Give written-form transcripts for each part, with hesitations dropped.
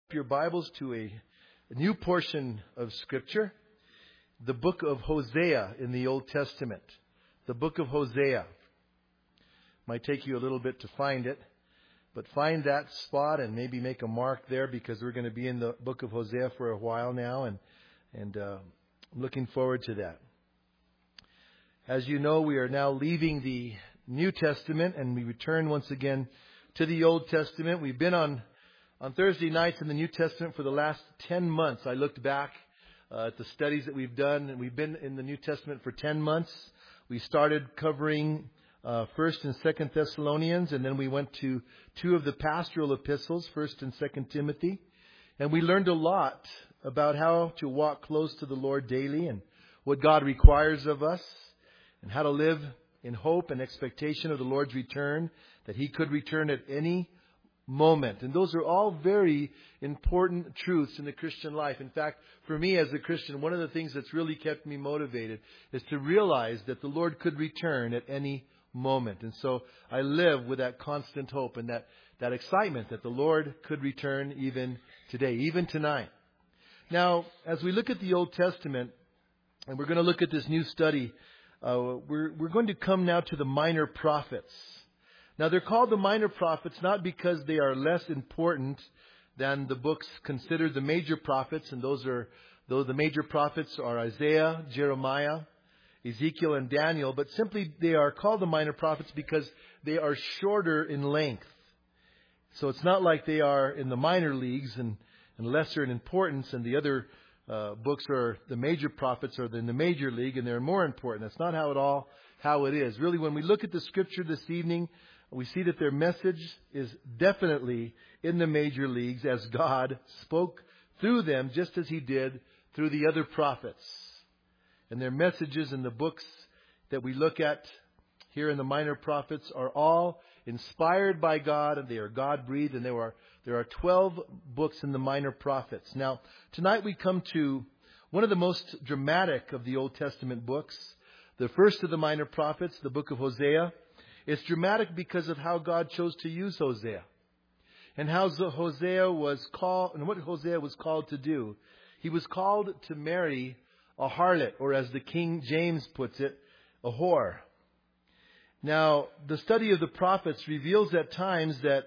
Your Bibles to a new portion of Scripture, the book of Hosea in the Old Testament. The book of Hosea. Might take you a little bit to find it, but find that spot and maybe make a mark there because we're going to be in the book of Hosea for a while now, and I'm looking forward to that. As you know, we are now leaving the New Testament and we return once again to the Old Testament. We've been on Thursday nights in the New Testament for the last 10 months. I looked back at the studies that we've done, and we've been in the New Testament for 10 months. We started covering 1st and 2nd Thessalonians, and then we went to two of the pastoral epistles, 1st and 2nd Timothy. And we learned a lot about how to walk close to the Lord daily and what God requires of us, and how to live in hope and expectation of the Lord's return, that He could return at any moment. And those are all very important truths in the Christian life. In fact, for me as a Christian, one of the things that's really kept me motivated is to realize that the Lord could return at any moment. And so I live with that constant hope and that excitement that the Lord could return even today, even tonight. Now, as we look at the Old Testament, and we're going to look at this new study, we're going to come now to the minor prophets. Now, they're called the minor prophets not because they are less important than the books considered the major prophets, and though the major prophets are Isaiah, Jeremiah, Ezekiel, and Daniel, but simply they are called the minor prophets because they are shorter in length. So it's not like they are in the minor leagues and lesser in importance, and the other books are the major prophets are in the major league and they're more important. That's not how it is. Really, when we look at the Scripture this evening, we see that their message is definitely in the major leagues as God spoke through them just as He did through the other prophets. And their messages in the books that we look at here in the minor prophets are all inspired by God, and they are God-breathed, and there are 12 books in the minor prophets. Now, tonight we come to one of the most dramatic of the Old Testament books, the first of the minor prophets, the book of Hosea. It's dramatic because of how God chose to use Hosea and how Hosea was called and what Hosea was called to do. He was called to marry a harlot, or as the King James puts it, a whore. Now, the study of the prophets reveals at times that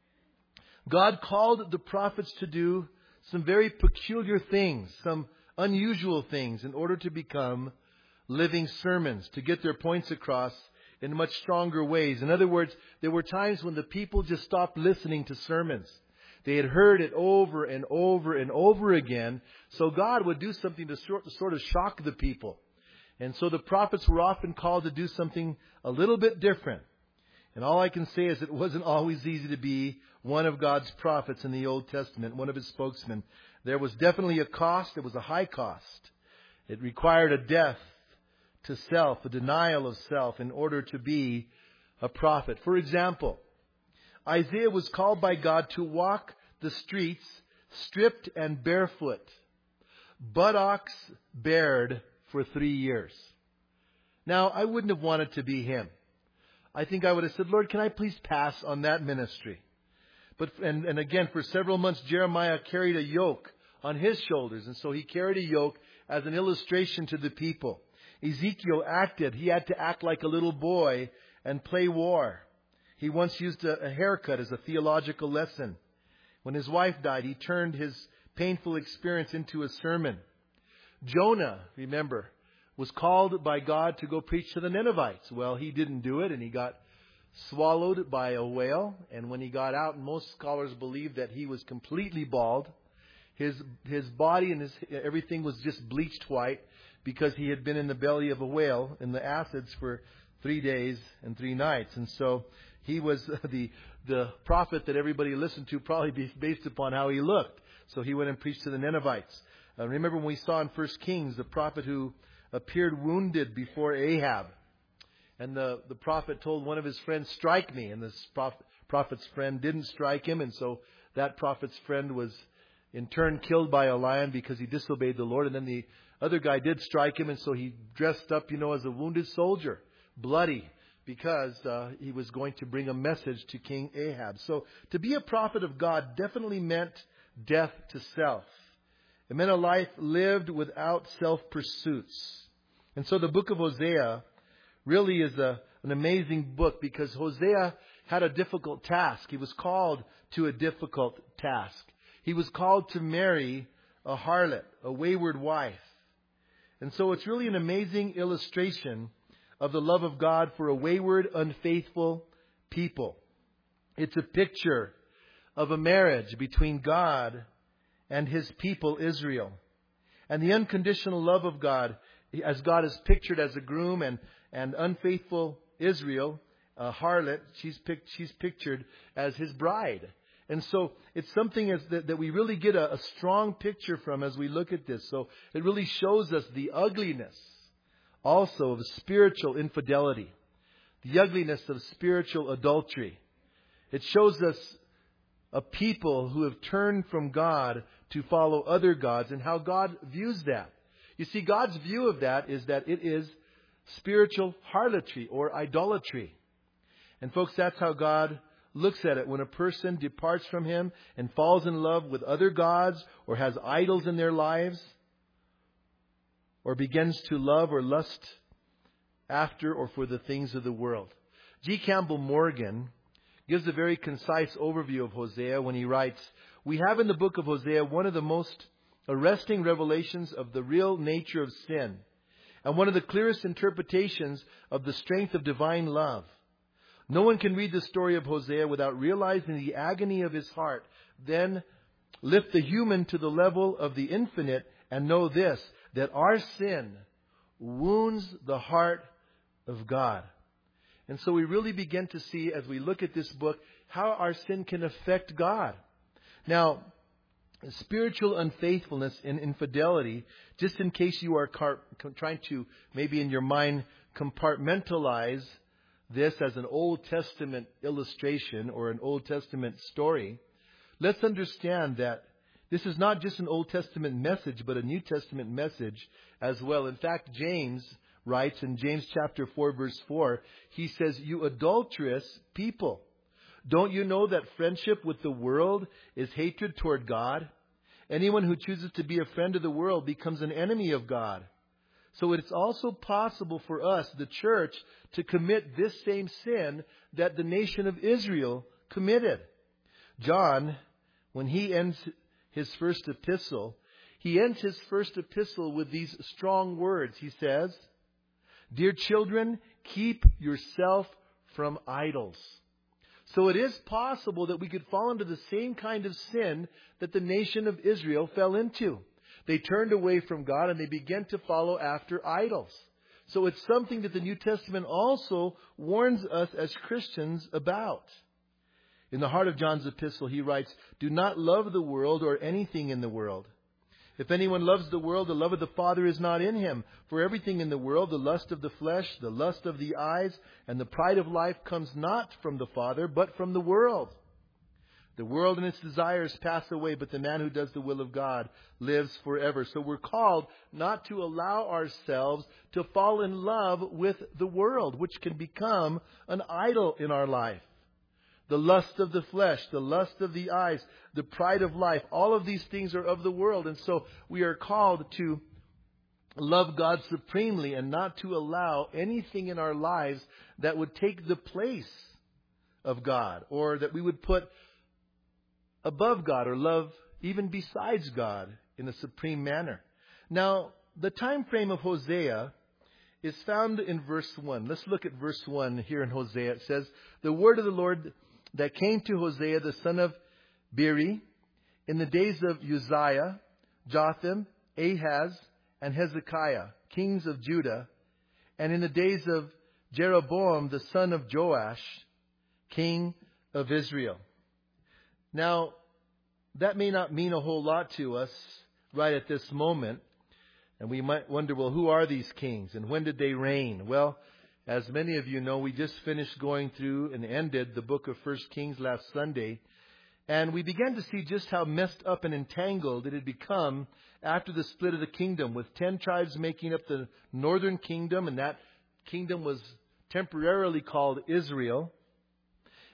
God called the prophets to do some very peculiar things, some unusual things, in order to become living sermons, to get their points across in much stronger ways. In other words, there were times when the people just stopped listening to sermons. They had heard it over and over and over again. So God would do something to sort of shock the people. And so the prophets were often called to do something a little bit different. And all I can say is it wasn't always easy to be one of God's prophets in the Old Testament, one of His spokesmen. There was definitely a cost. It was a high cost. It required a death to self, a denial of self, in order to be a prophet. For example, Isaiah was called by God to walk the streets stripped and barefoot, buttocks bared, for 3 years. Now, I wouldn't have wanted to be him. I think I would have said, Lord, can I please pass on that ministry? But and again, for several months, Jeremiah carried a yoke on his shoulders, and so he carried a yoke as an illustration to the people. Ezekiel he had to act like a little boy and play war. He once used a haircut as a theological lesson. When his wife died, he turned his painful experience into a sermon. Jonah, remember, was called by God to go preach to the Ninevites. Well, he didn't do it, and he got swallowed by a whale. And when he got out, most scholars believe that he was completely bald. His body and everything was just bleached white, because he had been in the belly of a whale in the acids for 3 days and 3 nights. And so he was the prophet that everybody listened to, probably based upon how he looked. So he went and preached to the Ninevites. Remember when we saw in 1 Kings the prophet who appeared wounded before Ahab. And the prophet told one of his friends, strike me. And this prophet's friend didn't strike him. And so that prophet's friend was in turn killed by a lion because he disobeyed the Lord. And then the other guy did strike him, and so he dressed up, as a wounded soldier, bloody, because he was going to bring a message to King Ahab. So to be a prophet of God definitely meant death to self. It meant a life lived without self-pursuits. And so the book of Hosea really is an amazing book because Hosea had a difficult task. He was called to a difficult task. He was called to marry a harlot, a wayward wife. And so it's really an amazing illustration of the love of God for a wayward, unfaithful people. It's a picture of a marriage between God and His people, Israel. And the unconditional love of God, as God is pictured as a groom and unfaithful Israel, a harlot, she's pictured as His bride. And so it's something that we really get a strong picture from as we look at this. So it really shows us the ugliness also of spiritual infidelity, the ugliness of spiritual adultery. It shows us a people who have turned from God to follow other gods and how God views that. You see, God's view of that is that it is spiritual harlotry or idolatry. And folks, that's how God looks at it. When a person departs from Him and falls in love with other gods or has idols in their lives or begins to love or lust after or for the things of the world. G. Campbell Morgan gives a very concise overview of Hosea when he writes, "We have in the book of Hosea one of the most arresting revelations of the real nature of sin and one of the clearest interpretations of the strength of divine love. No one can read the story of Hosea without realizing the agony of his heart. Then lift the human to the level of the infinite and know this, that our sin wounds the heart of God." And so we really begin to see, as we look at this book, how our sin can affect God. Now, spiritual unfaithfulness and infidelity, just in case you are trying to, maybe in your mind, compartmentalize this as an Old Testament illustration or an Old Testament story, let's understand that this is not just an Old Testament message, but a New Testament message as well. In fact, James writes in James chapter 4, verse 4, he says, "You adulterous people, don't you know that friendship with the world is hatred toward God? Anyone who chooses to be a friend of the world becomes an enemy of God. So it's also possible for us, the church, to commit this same sin that the nation of Israel committed." John, when he ends his first epistle, he ends his first epistle with these strong words. He says, "Dear children, keep yourself from idols." So it is possible that we could fall into the same kind of sin that the nation of Israel fell into. They turned away from God and they began to follow after idols. So it's something that the New Testament also warns us as Christians about. In the heart of John's epistle, he writes, "Do not love the world or anything in the world. If anyone loves the world, the love of the Father is not in him. For everything in the world, the lust of the flesh, the lust of the eyes, and the pride of life comes not from the Father, but from the world. The world and its desires pass away, but the man who does the will of God lives forever." So we're called not to allow ourselves to fall in love with the world, which can become an idol in our life. The lust of the flesh, the lust of the eyes, the pride of life, all of these things are of the world. And so we are called to love God supremely and not to allow anything in our lives that would take the place of God or that we would put above God or love even besides God in a supreme manner. Now, the time frame of Hosea is found in verse 1. Let's look at verse 1 here in Hosea. It says, "The word of the Lord that came to Hosea the son of Beeri in the days of Uzziah, Jotham, Ahaz, and Hezekiah, kings of Judah, and in the days of Jeroboam the son of Joash, king of Israel." Now, that may not mean a whole lot to us right at this moment. And we might wonder, well, who are these kings and when did they reign? Well, as many of you know, we just finished going through and ended the book of 1 Kings last Sunday. And we began to see just how messed up and entangled it had become after the split of the kingdom, with 10 tribes making up the northern kingdom, and that kingdom was temporarily called Israel.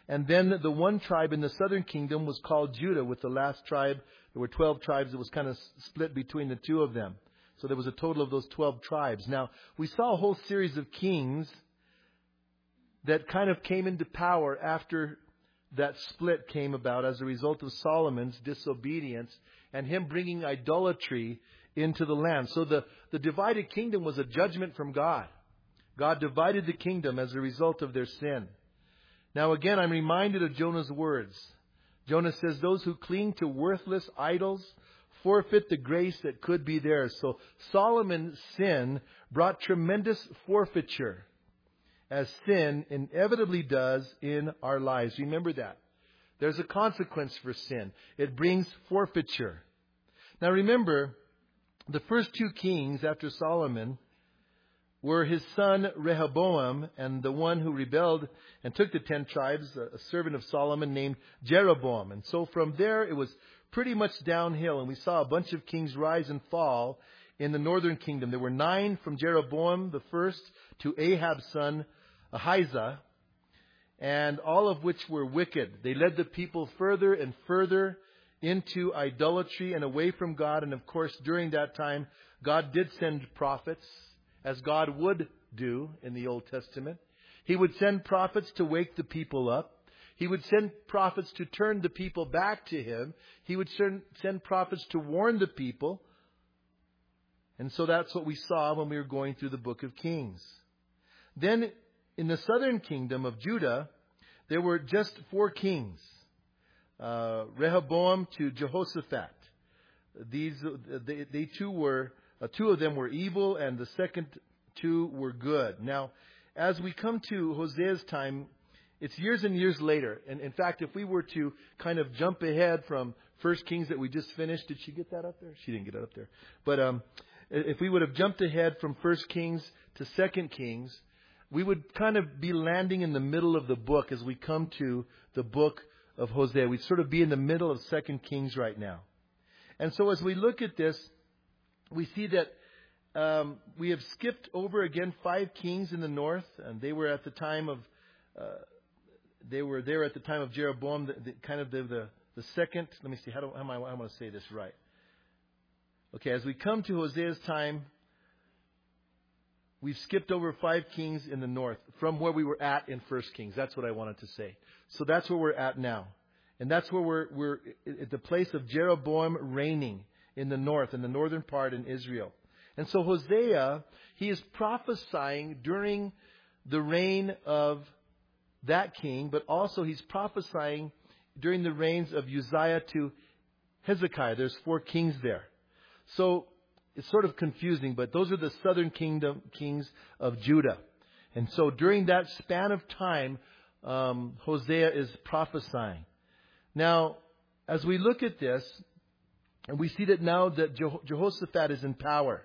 And then the one tribe in the southern kingdom was called Judah, with the last tribe. There were 12 tribes. It was kind of split between the two of them. So there was a total of those 12 tribes. Now, we saw a whole series of kings that kind of came into power after that split came about as a result of Solomon's disobedience and him bringing idolatry into the land. So the divided kingdom was a judgment from God. God divided the kingdom as a result of their sin. Now again, I'm reminded of Jonah's words. Jonah says, those who cling to worthless idols forfeit the grace that could be theirs. So Solomon's sin brought tremendous forfeiture, as sin inevitably does in our lives. Remember that. There's a consequence for sin. It brings forfeiture. Now remember, the first two kings after Solomon were his son Rehoboam and the one who rebelled and took the 10 tribes, a servant of Solomon named Jeroboam. And so from there it was pretty much downhill, and we saw a bunch of kings rise and fall in the northern kingdom. There were 9 from Jeroboam the first to Ahab's son Ahijah, and all of which were wicked. They led the people further and further into idolatry and away from God. And of course, during that time, God did send prophets, as God would do in the Old Testament. He would send prophets to wake the people up. He would send prophets to turn the people back to Him. He would send prophets to warn the people. And so that's what we saw when we were going through the book of Kings. Then in the southern kingdom of Judah, there were just 4 kings. Rehoboam to Jehoshaphat. They two were, 2 of them were evil, and the second 2 were good. Now, as we come to Hosea's time, it's years and years later. And in fact, if we were to kind of jump ahead from 1 Kings that we just finished, did she get that up there? She didn't get it up there. But if we would have jumped ahead from 1 Kings to 2 Kings, we would kind of be landing in the middle of the book as we come to the book of Hosea. We'd sort of be in the middle of 2 Kings right now. And so as we look at this, we see that we have skipped over again 5 kings in the north, and they were at the time of they were there at the time of Jeroboam, the second. Let me see, how am I going to say this right? Okay, as we come to Hosea's time, we've skipped over 5 kings in the north from where we were at in 1 Kings. That's what I wanted to say. So that's where we're at now. And that's where we're at the place of Jeroboam reigning in the north, in the northern part in Israel. And so Hosea, he is prophesying during the reign of that king, but also he's prophesying during the reigns of Uzziah to Hezekiah. There's 4 kings there. So it's sort of confusing, but those are the southern kingdom kings of Judah. And so during that span of time, Hosea is prophesying. Now, as we look at this, and we see that now that Jehoshaphat is in power,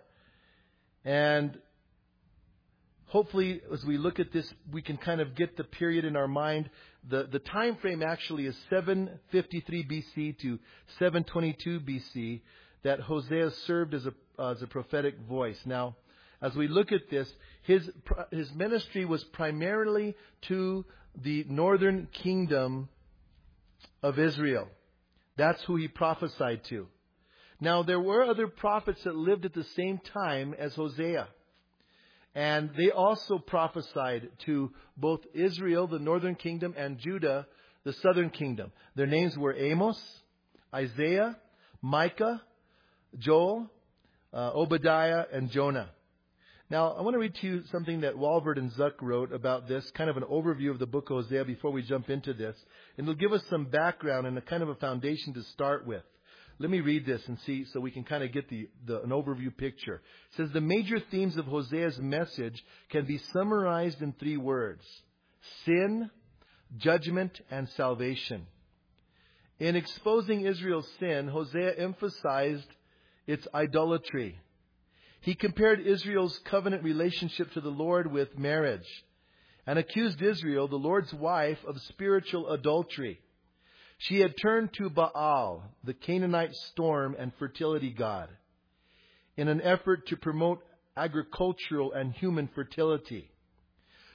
and hopefully as we look at this, we can kind of get the period in our mind. The time frame actually is 753 BC to 722 BC that Hosea served as a prophetic voice. Now, as we look at this, his ministry was primarily to the northern kingdom of Israel. That's who he prophesied to. Now, there were other prophets that lived at the same time as Hosea. And they also prophesied to both Israel, the northern kingdom, and Judah, the southern kingdom. Their names were Amos, Isaiah, Micah, Joel, Obadiah, and Jonah. Now, I want to read to you something that Walvoord and Zuck wrote about this, kind of an overview of the book of Hosea before we jump into this. And it'll give us some background and a kind of a foundation to start with. Let me read this and see so we can kind of get an overview picture. It says, the major themes of Hosea's message can be summarized in 3 words: sin, judgment, and salvation. In exposing Israel's sin, Hosea emphasized its idolatry. He compared Israel's covenant relationship to the Lord with marriage and accused Israel, the Lord's wife, of spiritual adultery. She had turned to Baal, the Canaanite storm and fertility god, in an effort to promote agricultural and human fertility.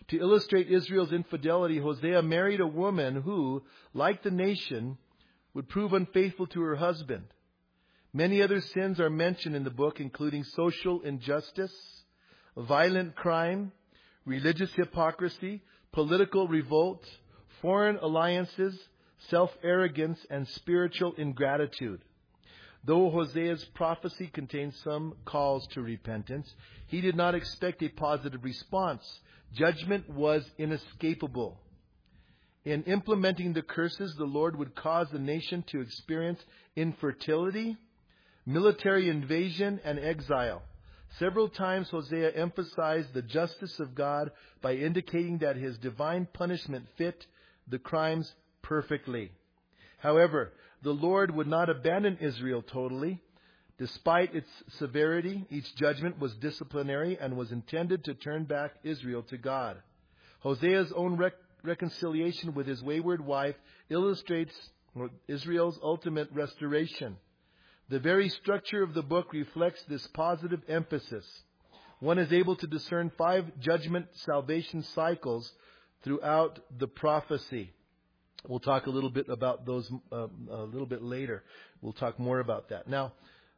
To illustrate Israel's infidelity, Hosea married a woman who, like the nation, would prove unfaithful to her husband. Many other sins are mentioned in the book, including social injustice, violent crime, religious hypocrisy, political revolt, foreign alliances, self-arrogance, and spiritual ingratitude. Though Hosea's prophecy contains some calls to repentance, he did not expect a positive response. Judgment was inescapable. In implementing the curses, the Lord would cause the nation to experience infertility, military invasion, and exile. Several times Hosea emphasized the justice of God by indicating that his divine punishment fit the crimes perfectly. However, the Lord would not abandon Israel totally. Despite its severity, each judgment was disciplinary and was intended to turn back Israel to God. Hosea's own reconciliation with his wayward wife illustrates Israel's ultimate restoration. The very structure of the book reflects this positive emphasis. One is able to discern 5 judgment salvation cycles throughout the prophecy. We'll talk a little bit about those a little bit later. We'll talk more about that. Now,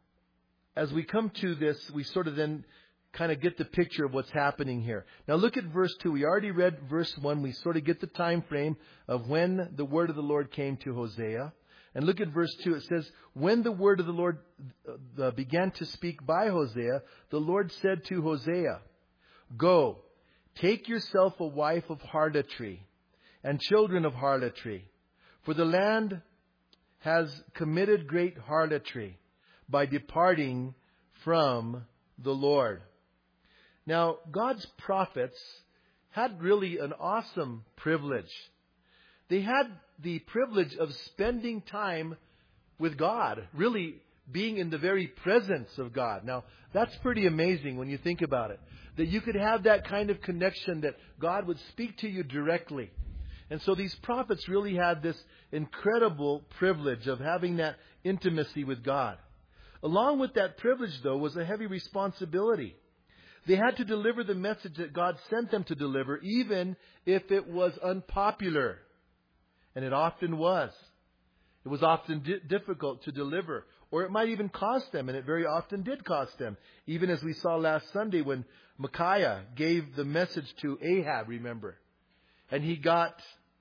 as we come to this, we sort of then kind of get the picture of what's happening here. Now look at verse 2. We already read verse 1. We sort of get the time frame of when the word of the Lord came to Hosea. And look at verse 2. It says, when the word of the Lord began to speak by Hosea, the Lord said to Hosea, "Go, take yourself a wife of harlotry and children of harlotry, for the land has committed great harlotry by departing from the Lord." Now, God's prophets had really an awesome privilege. They had the privilege of spending time with God, really being in the very presence of God. Now, that's pretty amazing when you think about it, that you could have that kind of connection, that God would speak to you directly. And so these prophets really had this incredible privilege of having that intimacy with God. Along with that privilege, though, was a heavy responsibility. They had to deliver the message that God sent them to deliver, even if it was unpopular. And it often was. It was often difficult to deliver. Or it might even cost them, and it very often did cost them. Even as we saw last Sunday when Micaiah gave the message to Ahab, remember. And he got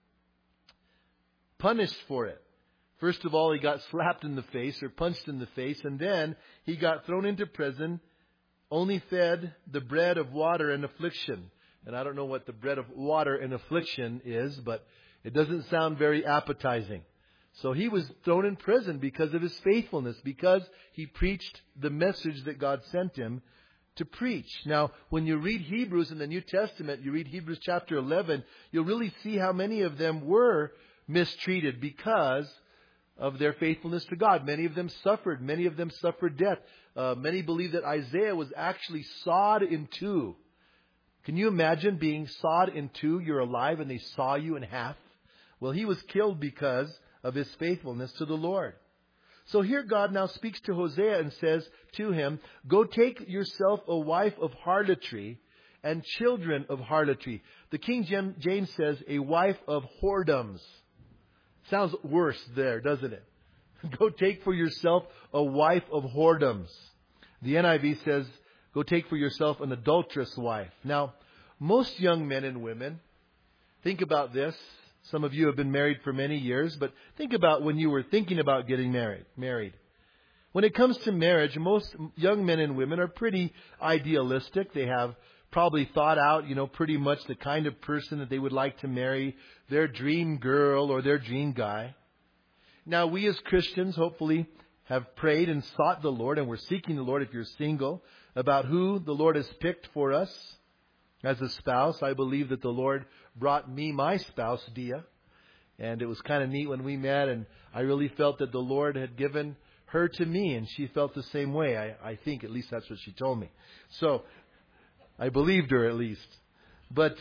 punished for it. First of all, he got slapped in the face or punched in the face, and then he got thrown into prison, only fed the bread of water and affliction. And I don't know what the bread of water and affliction is, but it doesn't sound very appetizing. So he was thrown in prison because of his faithfulness, because he preached the message that God sent him to preach. Now, when you read Hebrews in the New Testament, you read Hebrews chapter 11, you'll really see how many of them were mistreated because of their faithfulness to God. Many of them suffered. Many of them suffered death. Many believe that Isaiah was actually sawed in two. Can you imagine being sawed in two? You're alive and they saw you in half. Well, he was killed because of his faithfulness to the Lord. So here God now speaks to Hosea and says to him, "Go take yourself a wife of harlotry and children of harlotry." The King James says a wife of whoredoms. Sounds worse there, doesn't it? Go take for yourself a wife of whoredoms. The NIV says, go take for yourself an adulterous wife. Now, most young men and women, think about this. Some of you have been married for many years, but think about when you were thinking about getting married. When it comes to marriage, most young men and women are pretty idealistic. They have probably thought out, pretty much the kind of person that they would like to marry, their dream girl or their dream guy. Now, we as Christians hopefully have prayed and sought the Lord, and we're seeking the Lord if you're single, about who the Lord has picked for us as a spouse. I believe that the Lord brought me my spouse, Dia. And it was kind of neat when we met, and I really felt that the Lord had given her to me, and she felt the same way. I think, at least that's what she told me. So, I believed her at least. But,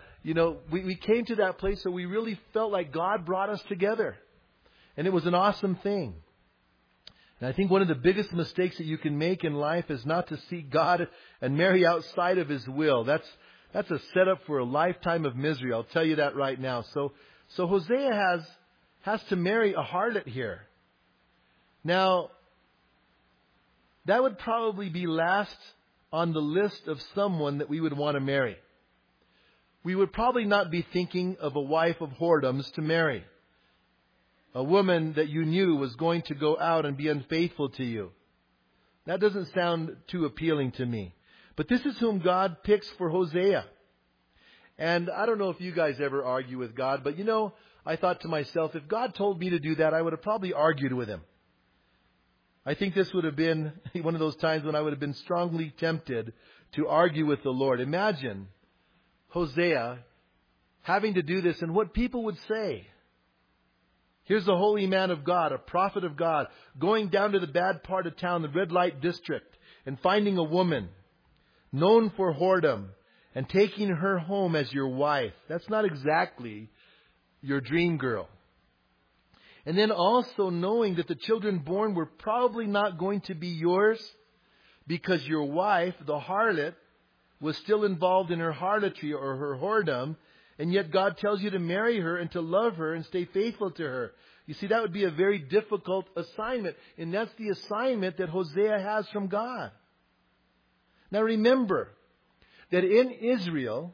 we came to that place where we really felt like God brought us together. And it was an awesome thing. And I think one of the biggest mistakes that you can make in life is not to seek God and marry outside of His will. That's That's a setup for a lifetime of misery. I'll tell you that right now. So Hosea has to marry a harlot here. Now, that would probably be last on the list of someone that we would want to marry. We would probably not be thinking of a wife of whoredoms to marry. A woman that you knew was going to go out and be unfaithful to you. That doesn't sound too appealing to me. But this is whom God picks for Hosea. And I don't know if you guys ever argue with God, but I thought to myself, if God told me to do that, I would have probably argued with Him. I think this would have been one of those times when I would have been strongly tempted to argue with the Lord. Imagine Hosea having to do this and what people would say. Here's a holy man of God, a prophet of God, going down to the bad part of town, the red light district, and finding a woman known for whoredom and taking her home as your wife. That's not exactly your dream girl. And then also knowing that the children born were probably not going to be yours because your wife, the harlot, was still involved in her harlotry or her whoredom, and yet God tells you to marry her and to love her and stay faithful to her. You see, that would be a very difficult assignment, and that's the assignment that Hosea has from God. Now remember that in Israel,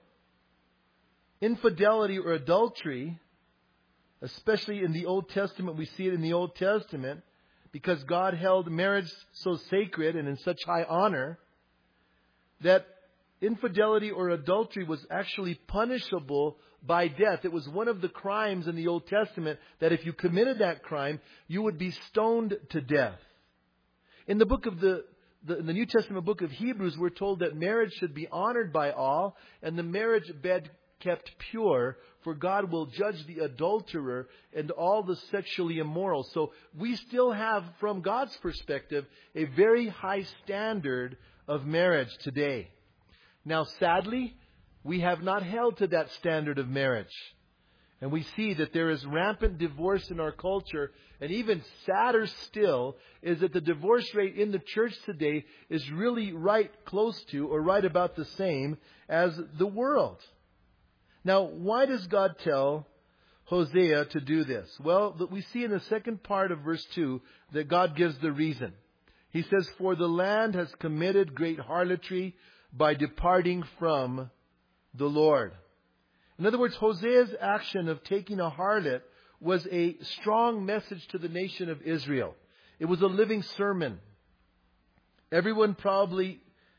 infidelity or adultery, especially in the Old Testament, we see it in the Old Testament, because God held marriage so sacred and in such high honor, that infidelity or adultery was actually punishable by death. It was one of the crimes in the Old Testament that if you committed that crime, you would be stoned to death. In the book of the New Testament book of Hebrews, we're told that marriage should be honored by all, and the marriage bed kept pure, for God will judge the adulterer and all the sexually immoral. So we still have, from God's perspective, a very high standard of marriage today. Now, sadly, we have not held to that standard of marriage. And we see that there is rampant divorce in our culture. And even sadder still is that the divorce rate in the church today is really right close to or right about the same as the world. Now, why does God tell Hosea to do this? Well, we see in the second part of verse 2 that God gives the reason. He says, "For the land has committed great harlotry by departing from the Lord." In other words, Hosea's action of taking a harlot was a strong message to the nation of Israel. It was a living sermon. Everyone probably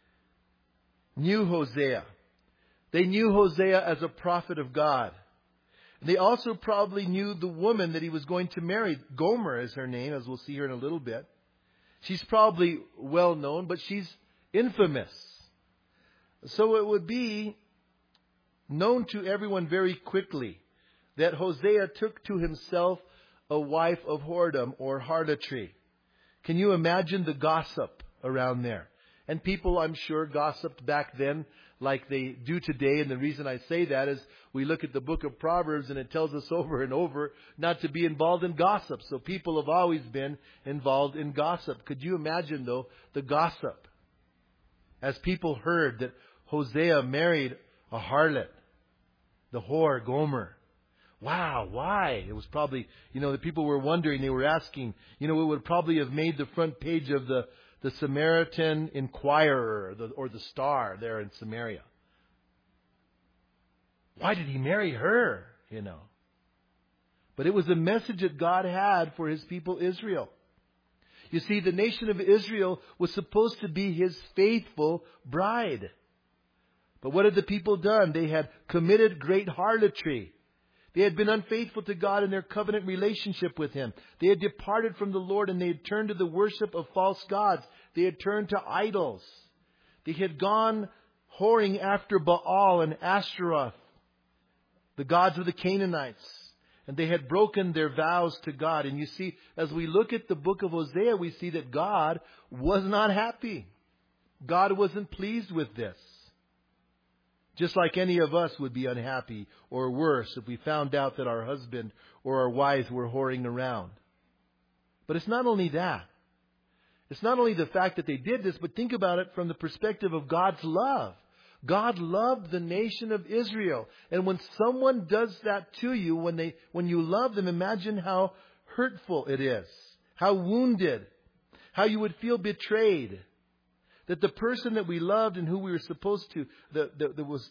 knew Hosea. They knew Hosea as a prophet of God. They also probably knew the woman that he was going to marry. Gomer is her name, as we'll see here in a little bit. She's probably well known, but she's infamous. So it would be known to everyone very quickly that Hosea took to himself a wife of whoredom or harlotry. Can you imagine the gossip around there? And people, I'm sure, gossiped back then like they do today. And the reason I say that is we look at the book of Proverbs and it tells us over and over not to be involved in gossip. So people have always been involved in gossip. Could you imagine, though, the gossip? As people heard that Hosea married a harlot, the whore, Gomer. Wow, why? It was probably, the people were wondering, they were asking, it would probably have made the front page of the Samaritan Inquirer or the Star there in Samaria. Why did he marry her? But it was a message that God had for His people Israel. You see, the nation of Israel was supposed to be His faithful bride. But what had the people done? They had committed great harlotry. They had been unfaithful to God in their covenant relationship with Him. They had departed from the Lord and they had turned to the worship of false gods. They had turned to idols. They had gone whoring after Baal and Ashtaroth, the gods of the Canaanites. And they had broken their vows to God. And you see, as we look at the book of Hosea, we see that God was not happy. God wasn't pleased with this. Just like any of us would be unhappy or worse if we found out that our husband or our wives were whoring around. But it's not only that. It's not only the fact that they did this, but think about it from the perspective of God's love. God loved the nation of Israel. And when someone does that to you, when you love them, imagine how hurtful it is, how wounded, how you would feel betrayed. That the person that we loved and who we were supposed to, that was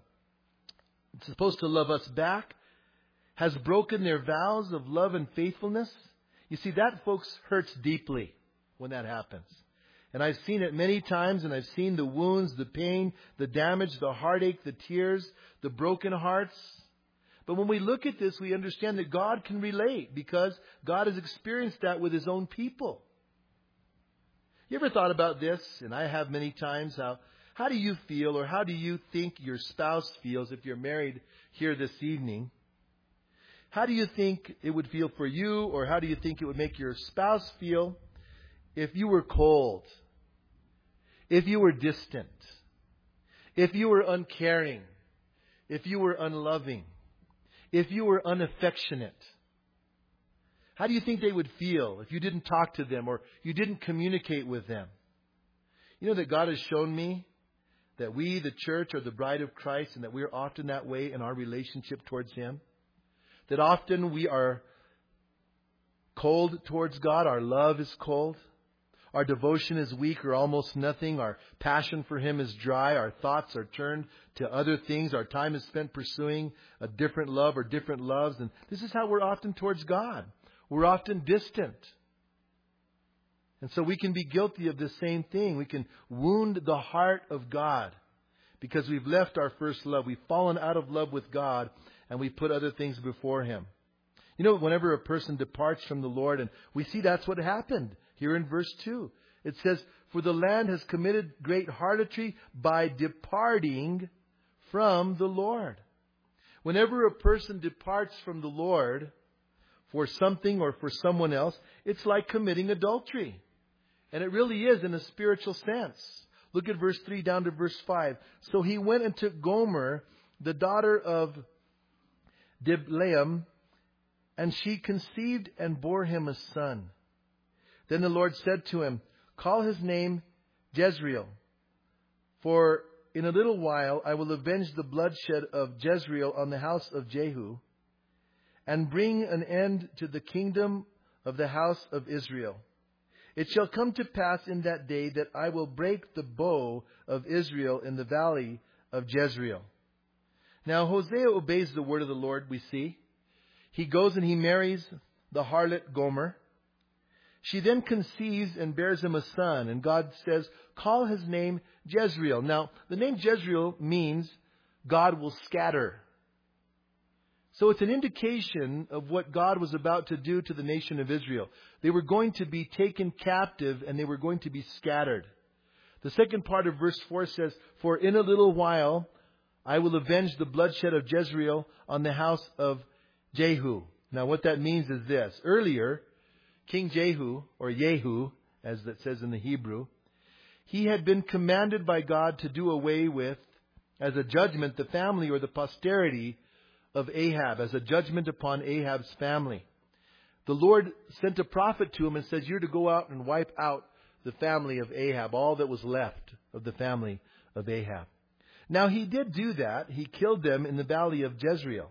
supposed to love us back, has broken their vows of love and faithfulness. You see, that, folks, hurts deeply when that happens. And I've seen it many times, and I've seen the wounds, the pain, the damage, the heartache, the tears, the broken hearts. But when we look at this, we understand that God can relate because God has experienced that with His own people. You ever thought about this? And I have many times. How do you feel, or how do you think your spouse feels if you're married here this evening? How do you think it would feel for you, or how do you think it would make your spouse feel if you were cold, if you were distant, if you were uncaring, if you were unloving, if you were unaffectionate? How do you think they would feel if you didn't talk to them or you didn't communicate with them? You know that God has shown me that we, the church, are the bride of Christ, and that we are often that way in our relationship towards Him. That often we are cold towards God. Our love is cold. Our devotion is weak or almost nothing. Our passion for Him is dry. Our thoughts are turned to other things. Our time is spent pursuing a different love or different loves. And this is how we're often towards God. We're often distant. And so we can be guilty of the same thing. We can wound the heart of God because we've left our first love. We've fallen out of love with God, and we put other things before Him. You know, whenever a person departs from the Lord, and we see that's what happened here in verse 2. It says, "For the land has committed great harlotry by departing from the Lord." Whenever a person departs from the Lord for something or for someone else, it's like committing adultery. And it really is in a spiritual sense. Look at verse 3 down to verse 5. "So he went and took Gomer, the daughter of Diblaim, and she conceived and bore him a son. Then the Lord said to him, 'Call his name Jezreel, for in a little while I will avenge the bloodshed of Jezreel on the house of Jehu, and bring an end to the kingdom of the house of Israel. It shall come to pass in that day that I will break the bow of Israel in the valley of Jezreel.'" Now Hosea obeys the word of the Lord, we see. He goes and he marries the harlot Gomer. She then conceives and bears him a son, and God says, "Call his name Jezreel." Now, the name Jezreel means God will scatter. So it's an indication of what God was about to do to the nation of Israel. They were going to be taken captive, and they were going to be scattered. The second part of verse 4 says, "For in a little while I will avenge the bloodshed of Jezreel on the house of Jehu." Now what that means is this. Earlier, King Jehu, or Yehu, as it says in the Hebrew, he had been commanded by God to do away with, as a judgment, the family or the posterity of Ahab, as a judgment upon Ahab's family. The Lord sent a prophet to him and says, "You're to go out and wipe out the family of Ahab, all that was left of the family of Ahab." Now he did do that. He killed them in the valley of Jezreel.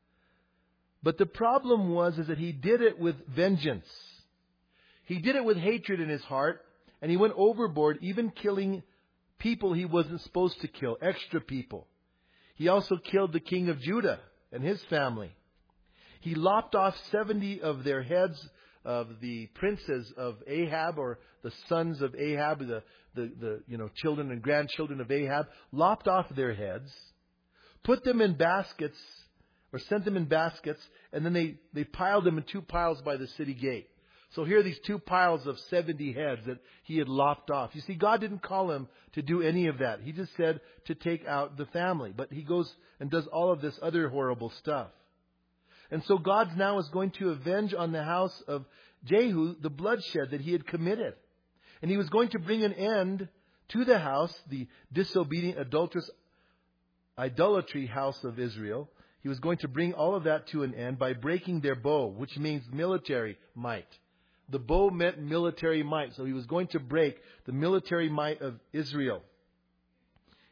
But the problem was that he did it with vengeance. He did it with hatred in his heart, and he went overboard, even killing people he wasn't supposed to kill, extra people. He also killed the king of Judah and his family. He lopped off 70 of their heads, of the princes of Ahab, or the sons of Ahab, the children and grandchildren of Ahab, lopped off their heads, put them in baskets, or sent them in baskets, and then they piled them in 2 piles by the city gate. So here are these 2 piles of 70 heads that he had lopped off. You see, God didn't call him to do any of that. He just said to take out the family. But he goes and does all of this other horrible stuff. And so God now is going to avenge on the house of Jehu the bloodshed that he had committed. And he was going to bring an end to the house, the disobedient, adulterous, idolatry house of Israel. He was going to bring all of that to an end by breaking their bow, which means military might. The bow meant military might. So he was going to break the military might of Israel.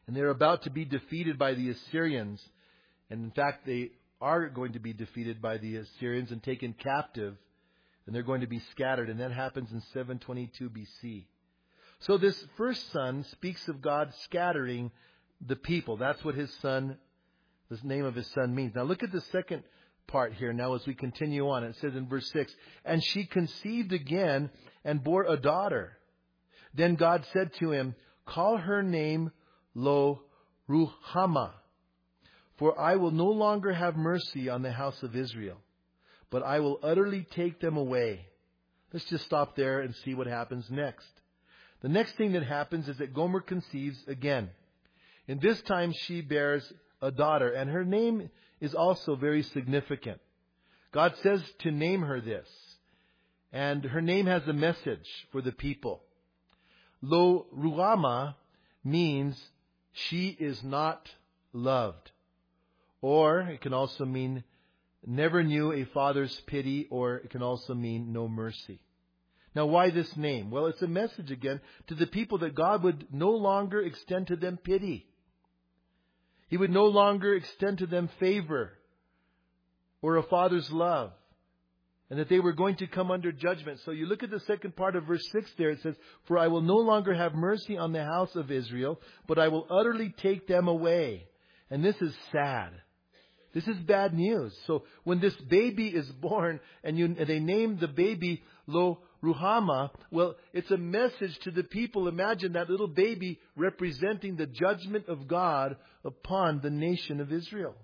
And they're about to be defeated by the Assyrians. And in fact, they are going to be defeated by the Assyrians and taken captive. And they're going to be scattered. And that happens in 722 BC. So this first son speaks of God scattering the people. That's what the name of his son means. Now look at the second part here now as we continue on. It says in verse 6, "And she conceived again and bore a daughter. Then God said to him, 'Call her name Lo-Ruhamah, for I will no longer have mercy on the house of Israel, but I will utterly take them away.'" Let's just stop there and see what happens next. The next thing that happens is that Gomer conceives again. And this time she bears a daughter, and her name is also very significant. God says to name her this, and her name has a message for the people. Lo-Ruhamah means she is not loved. Or it can also mean never knew a father's pity, or it can also mean no mercy. Now, why this name? Well, it's a message again to the people that God would no longer extend to them pity. He would no longer extend to them favor or a father's love, and that they were going to come under judgment. So you look at the second part of verse 6 there. It says, "For I will no longer have mercy on the house of Israel, but I will utterly take them away." And this is sad. This is bad news. So when this baby is born and they name the baby Lo-Ruhamah, well, it's a message to the people. Imagine that little baby representing the judgment of God upon the nation of Israel.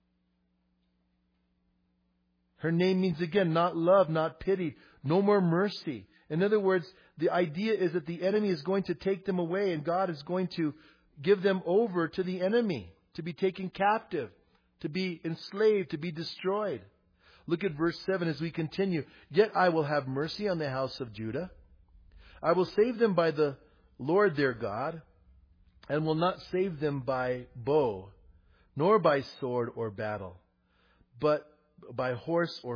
Her name means, again, not love, not pity, no more mercy. In other words, the idea is that the enemy is going to take them away, and God is going to give them over to the enemy, to be taken captive, to be enslaved, to be destroyed. Look at verse 7 as we continue. "Yet I will have mercy on the house of Judah. I will save them by the Lord their God, and will not save them by bow, nor by sword or battle, but by horse or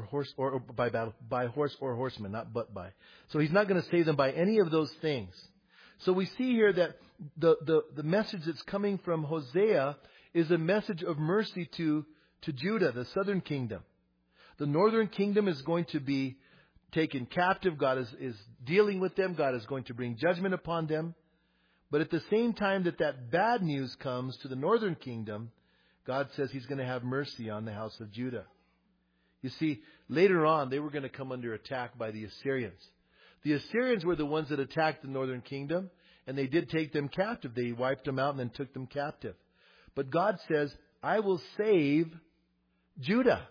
horseman, not but by." So he's not going to save them by any of those things. So we see here that the message that's coming from Hosea is a message of mercy to Judah, the southern kingdom. The northern kingdom is going to be taken captive. God is dealing with them. God is going to bring judgment upon them. But at the same time that bad news comes to the northern kingdom, God says He's going to have mercy on the house of Judah. You see, later on, they were going to come under attack by the Assyrians. The Assyrians were the ones that attacked the northern kingdom, and they did take them captive. They wiped them out and then took them captive. But God says, "I will save Judah.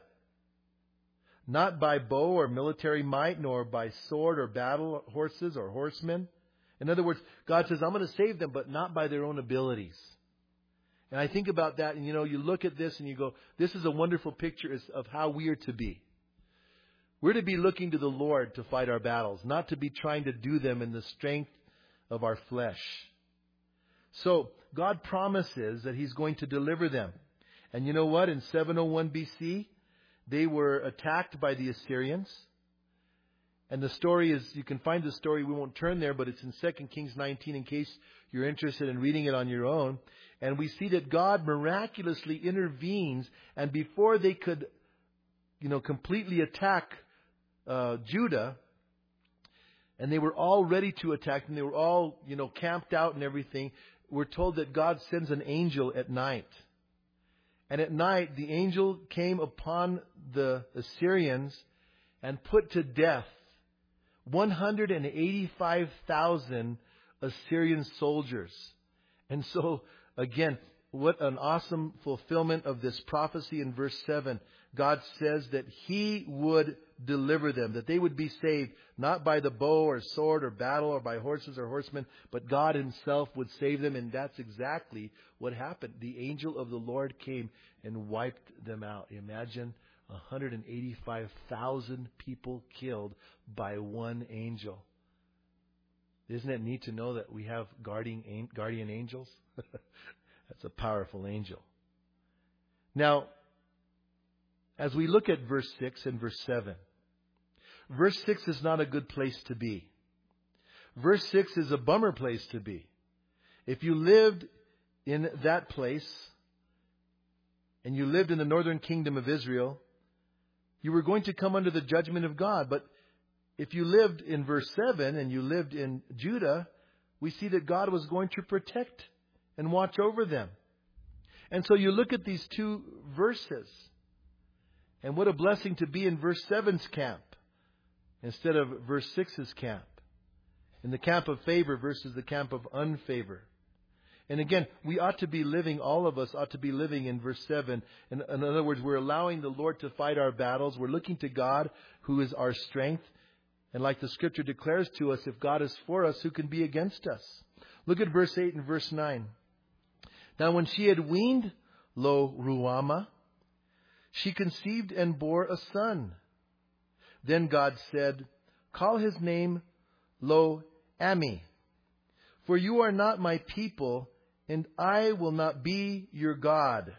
Not by bow or military might, nor by sword or battle horses or horsemen." In other words, God says, "I'm going to save them, but not by their own abilities." And I think about that, and you look at this and you go, this is a wonderful picture of how we are to be. We're to be looking to the Lord to fight our battles, not to be trying to do them in the strength of our flesh. So God promises that He's going to deliver them. And you know what? In 701 BC, they were attacked by the Assyrians. And the story is, you can find the story, we won't turn there, but it's in 2 Kings 19 in case you're interested in reading it on your own. And we see that God miraculously intervenes, and before they could, completely attack Judah, and they were all ready to attack, and they were all, camped out and everything, we're told that God sends an angel at night. And at night, the angel came upon the Assyrians and put to death 185,000 Assyrian soldiers. And so, again, what an awesome fulfillment of this prophecy in verse 7. God says that He would deliver them, that they would be saved, not by the bow or sword or battle or by horses or horsemen, but God Himself would save them. And that's exactly what happened. The angel of the Lord came and wiped them out. Imagine 185,000 people killed by one angel. Isn't it neat to know that we have guardian angels? That's a powerful angel. Now, as we look at verse 6 and verse 7, verse 6 is not a good place to be. Verse 6 is a bummer place to be. If you lived in that place, and you lived in the northern kingdom of Israel, you were going to come under the judgment of God. But if you lived in verse 7 and you lived in Judah, we see that God was going to protect and watch over them. And so you look at these two verses, and what a blessing to be in verse 7's camp instead of verse 6's camp. In the camp of favor versus the camp of unfavor. And again, we ought to be living, all of us ought to be living in verse 7. In other words, we're allowing the Lord to fight our battles. We're looking to God, who is our strength. And like the Scripture declares to us, if God is for us, who can be against us? Look at verse 8 and verse 9. Now when she had weaned Lo-Ruhamah, she conceived and bore a son. Then God said, call his name Lo-Ammi, for you are not my people, and I will not be your God.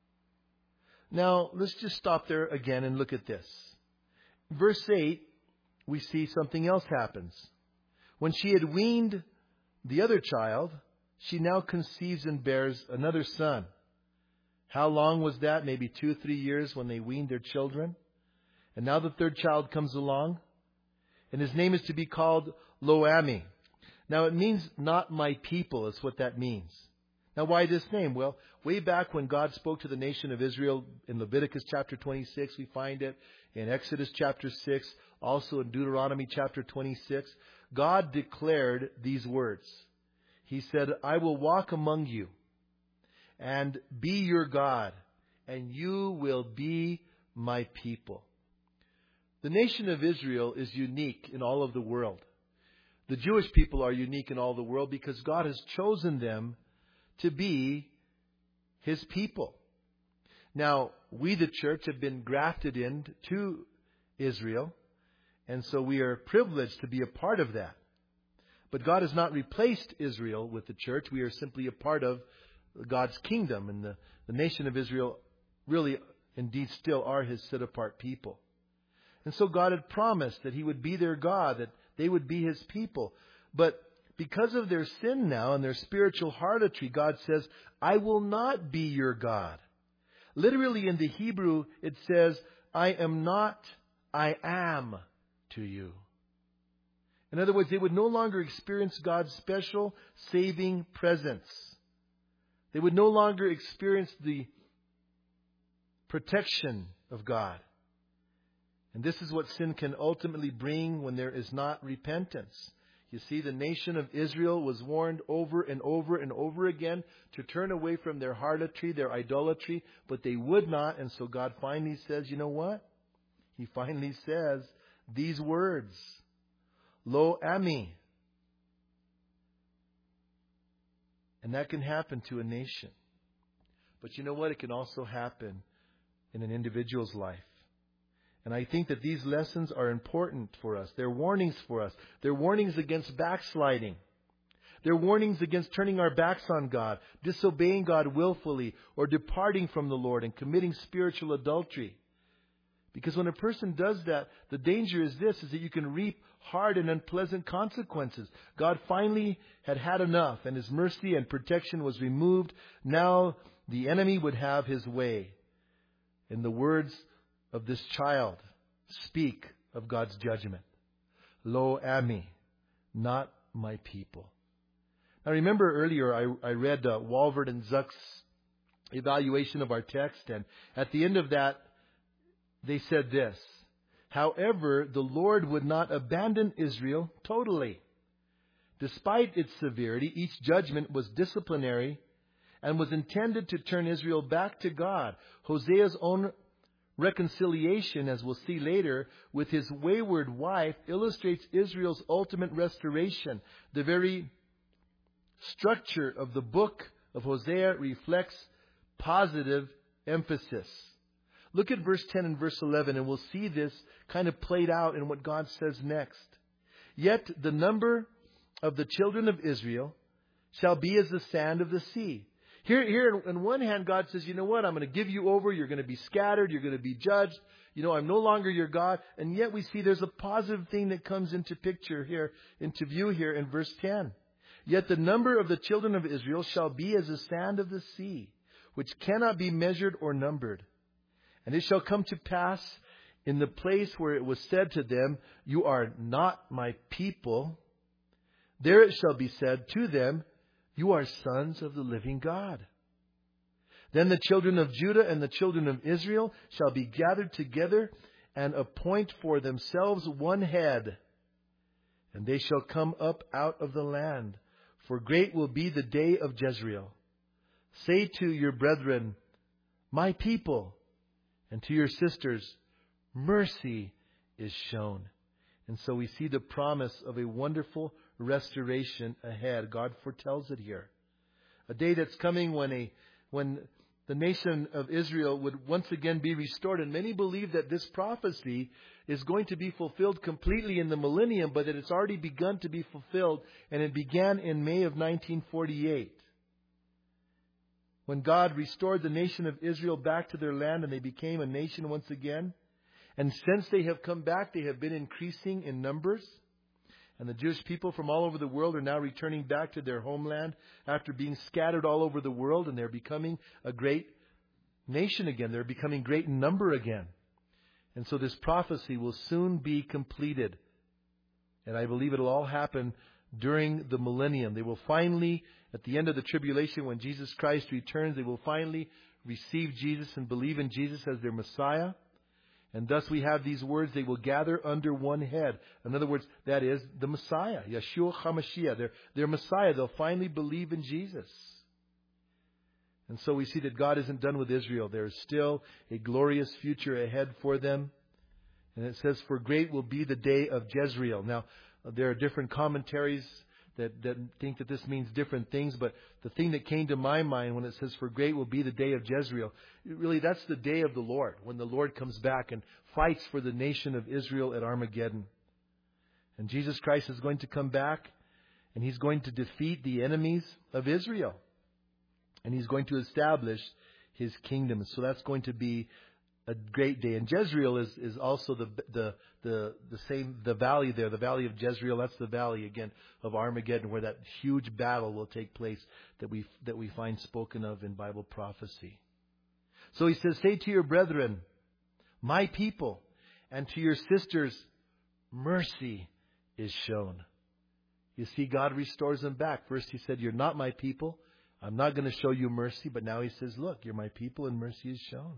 Now, let's just stop there again and look at this. Verse 8, we see something else happens. When she had weaned the other child, she now conceives and bears another son. How long was that? Maybe 2-3 years when they weaned their children. And now the third child comes along, and his name is to be called Lo-Ammi. Now it means not my people is what that means. Now why this name? Well, way back when God spoke to the nation of Israel in Leviticus chapter 26, we find it in Exodus chapter 6, also in Deuteronomy chapter 26. God declared these words. He said, I will walk among you and be your God, and you will be my people. The nation of Israel is unique in all of the world. The Jewish people are unique in all the world because God has chosen them to be His people. Now, we, the church, have been grafted into Israel, and so we are privileged to be a part of that. But God has not replaced Israel with the church. We are simply a part of God's kingdom, and the nation of Israel really, indeed, still are His set-apart people. And so God had promised that He would be their God, that they would be His people. But because of their sin now and their spiritual harlotry, God says, I will not be your God. Literally in the Hebrew, it says, I am not, I am to you. In other words, they would no longer experience God's special saving presence. They would no longer experience the protection of God. And this is what sin can ultimately bring when there is not repentance. You see, the nation of Israel was warned over and over and over again to turn away from their harlotry, their idolatry, but they would not. And so God finally says, you know what? He finally says these words, Lo-Ammi. And that can happen to a nation. But you know what? It can also happen in an individual's life. And I think that these lessons are important for us. They're warnings for us. They're warnings against backsliding. They're warnings against turning our backs on God, disobeying God willfully, or departing from the Lord and committing spiritual adultery. Because when a person does that, the danger is this, is that you can reap hard and unpleasant consequences. God finally had enough, and His mercy and protection was removed. Now the enemy would have his way. In the words of this child, speak of God's judgment. Lo-Ammi, not my people. Now remember earlier I read Walvoord and Zuck's evaluation of our text, and at the end of that they said this, however, the Lord would not abandon Israel totally. Despite its severity, each judgment was disciplinary and was intended to turn Israel back to God. Hosea's own reconciliation, as we'll see later, with his wayward wife illustrates Israel's ultimate restoration. The very structure of the book of Hosea reflects positive emphasis. Look at verse 10 and verse 11, and we'll see this kind of played out in what God says next. Yet the number of the children of Israel shall be as the sand of the sea. Here, on one hand, God says, you know what? I'm going to give you over. You're going to be scattered. You're going to be judged. You know, I'm no longer your God. And yet we see there's a positive thing that comes into view here in verse 10. Yet the number of the children of Israel shall be as the sand of the sea, which cannot be measured or numbered. And it shall come to pass in the place where it was said to them, You are not my people, there it shall be said to them, You are sons of the living God. Then the children of Judah and the children of Israel shall be gathered together and appoint for themselves one head. And they shall come up out of the land. For great will be the day of Jezreel. Say to your brethren, My people, and to your sisters, mercy is shown. And so we see the promise of a wonderful restoration ahead. God foretells it here. A day that's coming when the nation of Israel would once again be restored. And many believe that this prophecy is going to be fulfilled completely in the millennium, but that it's already begun to be fulfilled. And it began in May of 1948. When God restored the nation of Israel back to their land and they became a nation once again. And since they have come back, they have been increasing in numbers. And the Jewish people from all over the world are now returning back to their homeland after being scattered all over the world. And they're becoming a great nation again. They're becoming great in number again. And so this prophecy will soon be completed. And I believe it'll all happen during the millennium. They will finally, at the end of the tribulation, when Jesus Christ returns, they will finally receive Jesus and believe in Jesus as their Messiah. And thus we have these words, they will gather under one head. In other words, that is the Messiah, Yeshua HaMashiach. Their Messiah. They'll finally believe in Jesus. And so we see that God isn't done with Israel. There is still a glorious future ahead for them. And it says, for great will be the day of Jezreel. Now, there are different commentaries that think that this means different things. But the thing that came to my mind when it says, for great will be the day of Jezreel, really that's the day of the Lord, when the Lord comes back and fights for the nation of Israel at Armageddon. And Jesus Christ is going to come back and He's going to defeat the enemies of Israel. And He's going to establish His kingdom. So that's going to be a great day. And Jezreel is also the same, the valley there, the valley of Jezreel. That's the valley again of Armageddon, where that huge battle will take place that we find spoken of in Bible prophecy. So He says, say to your brethren, my people, and to your sisters, mercy is shown. You see, God restores them back. First He said, you're not my people. I'm not going to show you mercy. But now He says, look, you're my people and mercy is shown.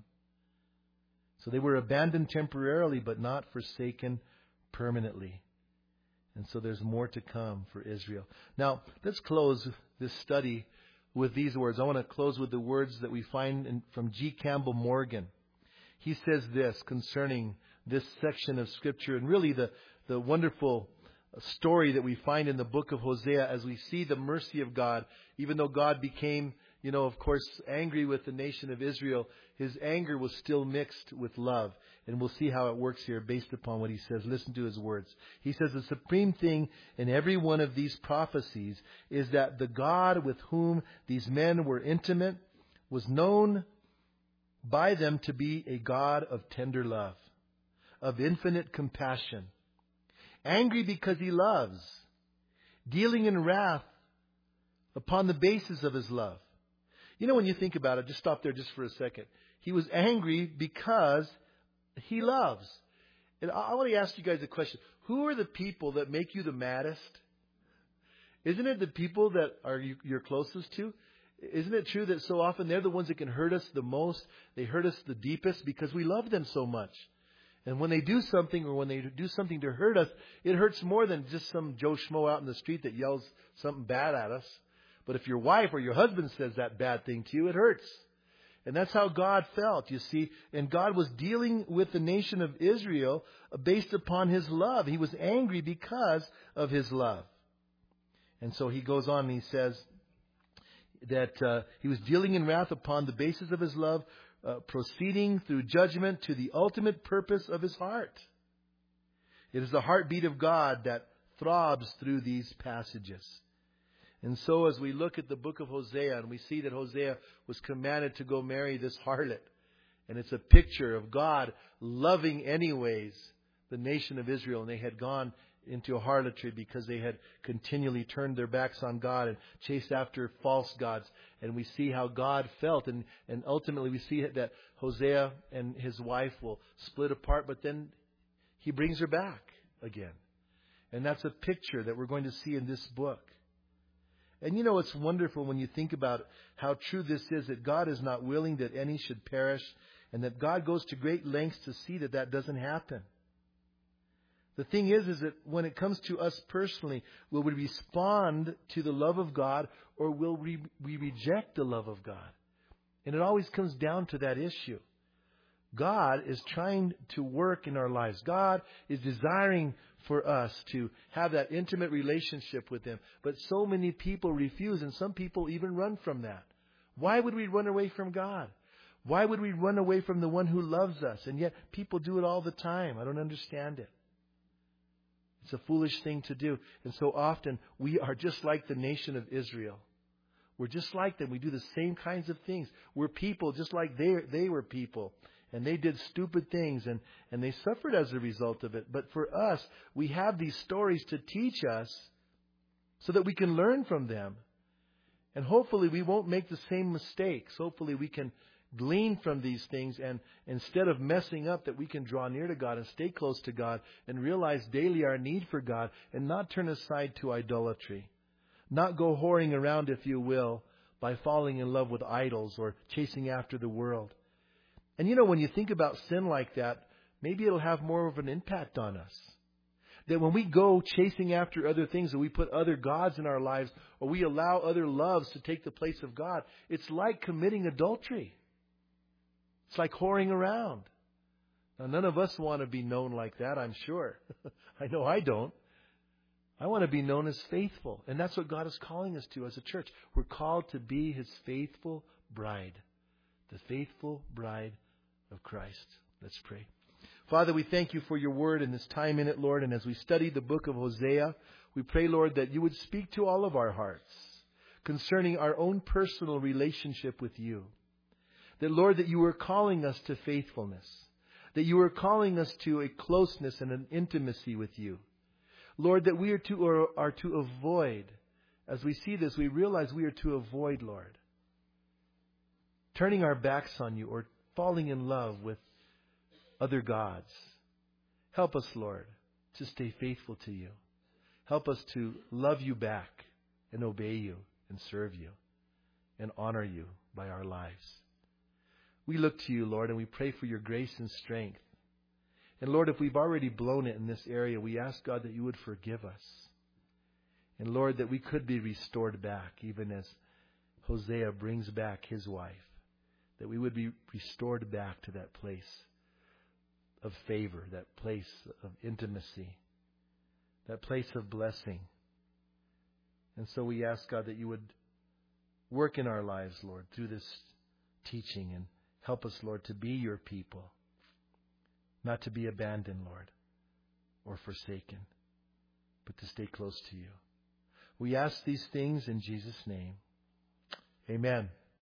So they were abandoned temporarily, but not forsaken permanently. And so there's more to come for Israel. Now, let's close this study with these words. I want to close with the words that we find from G. Campbell Morgan. He says this concerning this section of Scripture and really the wonderful story that we find in the book of Hosea as we see the mercy of God. Even though God became, of course, angry with the nation of Israel, His anger was still mixed with love. And we'll see how it works here based upon what he says. Listen to his words. He says, the supreme thing in every one of these prophecies is that the God with whom these men were intimate was known by them to be a God of tender love, of infinite compassion, angry because He loves, dealing in wrath upon the basis of His love. When you think about it, just stop there just for a second. He was angry because He loves. And I want to ask you guys a question. Who are the people that make you the maddest? Isn't it the people that are you're closest to? Isn't it true that so often they're the ones that can hurt us the most? They hurt us the deepest because we love them so much. And when they do something or when they do something to hurt us, it hurts more than just some Joe Schmo out in the street that yells something bad at us. But if your wife or your husband says that bad thing to you, it hurts. And that's how God felt, you see. And God was dealing with the nation of Israel based upon His love. He was angry because of His love. And so He goes on and He says that He was dealing in wrath upon the basis of His love, proceeding through judgment to the ultimate purpose of His heart. It is the heartbeat of God that throbs through these passages. And so as we look at the book of Hosea and we see that Hosea was commanded to go marry this harlot. And it's a picture of God loving anyways the nation of Israel. And they had gone into harlotry because they had continually turned their backs on God and chased after false gods. And we see how God felt. And ultimately we see that Hosea and his wife will split apart, but then he brings her back again. And that's a picture that we're going to see in this book. And it's wonderful when you think about how true this is, that God is not willing that any should perish, and that God goes to great lengths to see that that doesn't happen. The thing is that when it comes to us personally, will we respond to the love of God, or will we reject the love of God? And it always comes down to that issue. God is trying to work in our lives. God is desiring for us to have that intimate relationship with Him. But so many people refuse, and some people even run from that. Why would we run away from God? Why would we run away from the one who loves us? And yet people do it all the time. I don't understand it. It's a foolish thing to do. And so often we are just like the nation of Israel. We're just like them. We do the same kinds of things. We're people just like they were people. And they did stupid things and they suffered as a result of it. But for us, we have these stories to teach us so that we can learn from them. And hopefully we won't make the same mistakes. Hopefully we can glean from these things, and instead of messing up, that we can draw near to God and stay close to God and realize daily our need for God and not turn aside to idolatry. Not go whoring around, if you will, by falling in love with idols or chasing after the world. And when you think about sin like that, maybe it'll have more of an impact on us. That when we go chasing after other things, or we put other gods in our lives, or we allow other loves to take the place of God, it's like committing adultery. It's like whoring around. Now, none of us want to be known like that, I'm sure. I know I don't. I want to be known as faithful. And that's what God is calling us to as a church. We're called to be His faithful bride. The faithful bride of Christ. Let's pray. Father, we thank You for Your word and this time in it, Lord. And as we study the book of Hosea, we pray, Lord, that You would speak to all of our hearts concerning our own personal relationship with You. That, Lord, that You are calling us to faithfulness. That You are calling us to a closeness and an intimacy with You. Lord, that we are to avoid, as we see this, we realize we are to avoid, Lord, turning our backs on You or falling in love with other gods. Help us, Lord, to stay faithful to You. Help us to love You back and obey You and serve You and honor You by our lives. We look to You, Lord, and we pray for Your grace and strength. And Lord, if we've already blown it in this area, we ask, God, that You would forgive us. And Lord, that we could be restored back, even as Hosea brings back his wife. That we would be restored back to that place of favor, that place of intimacy, that place of blessing. And so we ask, God, that You would work in our lives, Lord, through this teaching, and help us, Lord, to be Your people, not to be abandoned, Lord, or forsaken, but to stay close to You. We ask these things in Jesus' name. Amen.